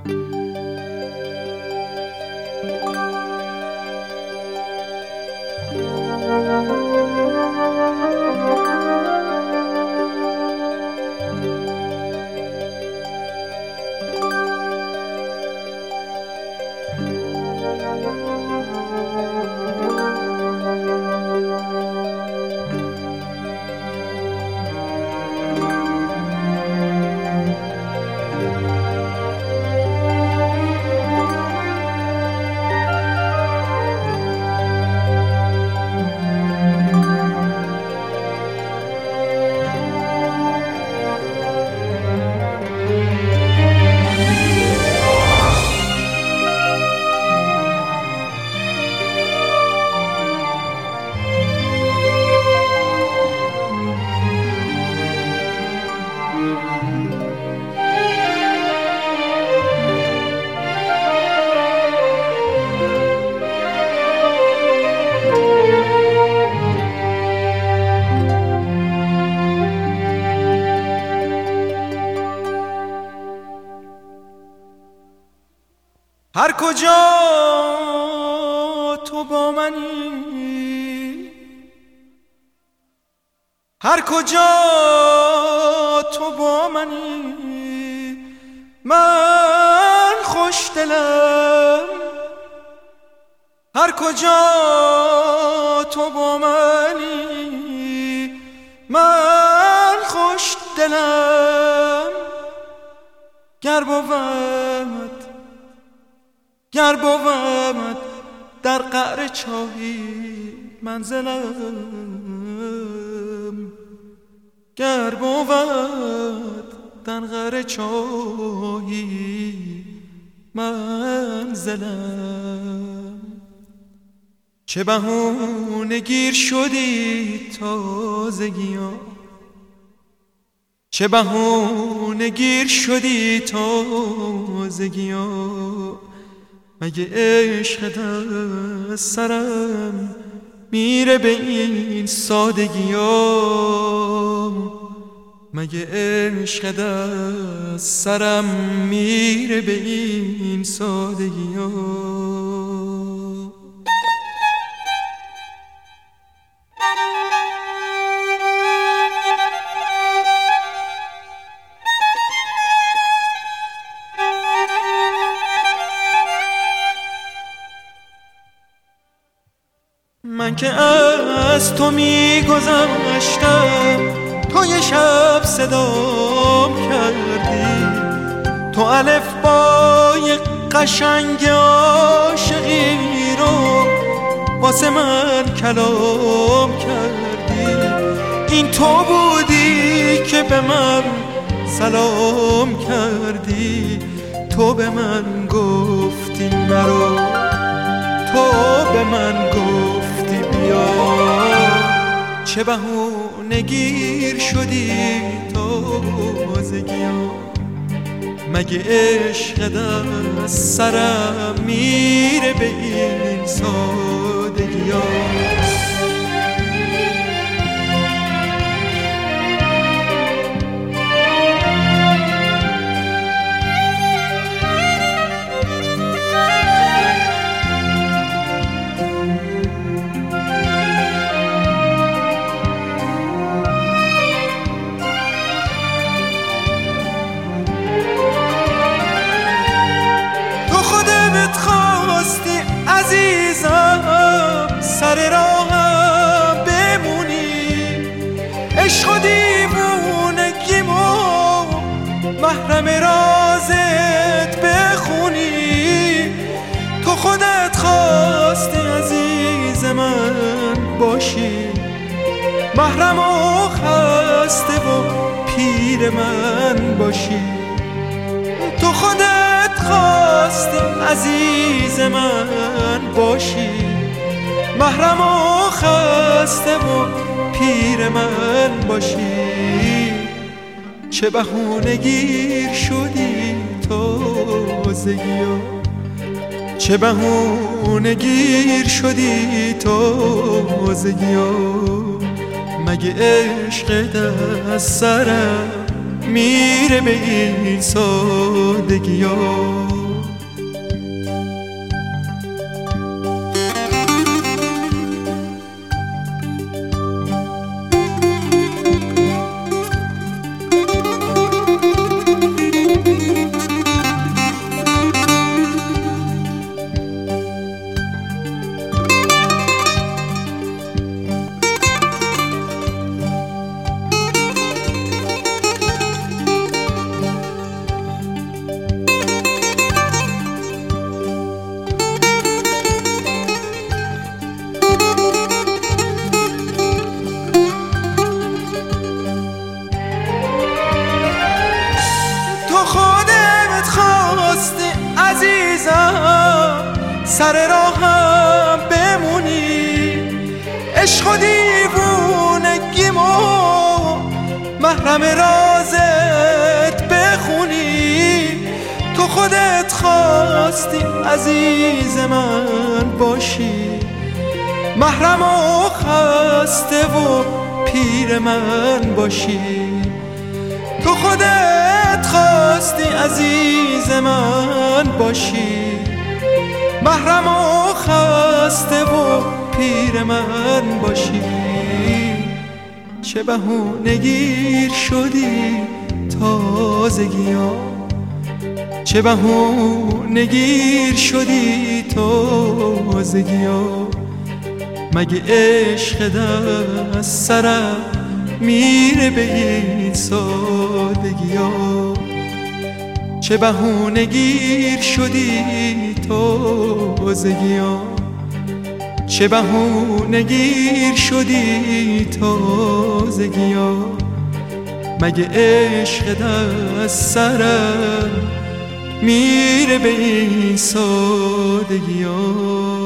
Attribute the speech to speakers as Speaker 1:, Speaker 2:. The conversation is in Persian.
Speaker 1: هر کجا تو با منی، هر کجا تو با منی، من خوش دلم. هر کجا تو با منی، من خوش دلم. گر بود در قعر چاهی منزلم، گر بود در قعر چاهی منزلم. چه بهونه گیر شدی تازگیا، چه بهونه گیر شدی تازگیا، مگه عشق از سرم میره به این سادگیا، مگه عشق از سرم میره به این سادگیا. من که از تو میگذشتم، تو یه شب صدام کردی، تو الفبای قشنگ عاشقی رو واسه من کلام کردی. این تو بودی که به من سلام کردی، تو به من گفتی نرو، تو به من گفتی بیا. چه بهونه گیر شدی تازگیا، مگه عشق از سرم میره به این سادگیا. عزیزم سر راهم بمونی، عشق و دیوونگیمو محرم رازت بخونی. تو خودت خواستی عزیز من باشی، محرم و خسته و پیر من باشی. تو خودت خواستی عزیز من باشی، محرم و خسته و پیر من باشی. چه بهونه گیر شدی تازگیا، چه بهونه گیر شدی تازگیا، مگه عشق از سرم میره به این سادگیا. سر راهم بمونی، عشق و دیوونگیمو محرم رازت بخونی. تو خودت خواستی عزیز من باشی، محرم و خسته و پیر من باشی. تو خودت خواستی عزیز من باشی، محرم و خسته و پیر من باشی. چه بهونه گیر شدی تازگیا، چه بهونه گیر شدی تازگیا. مگه عشق دست سرم میره به این سادگیا. چه بهونه گیر شدی تازگیا، چه بهونه گیر شدی تازگیا. مگه عشق دست سرم میره به این سادگیا.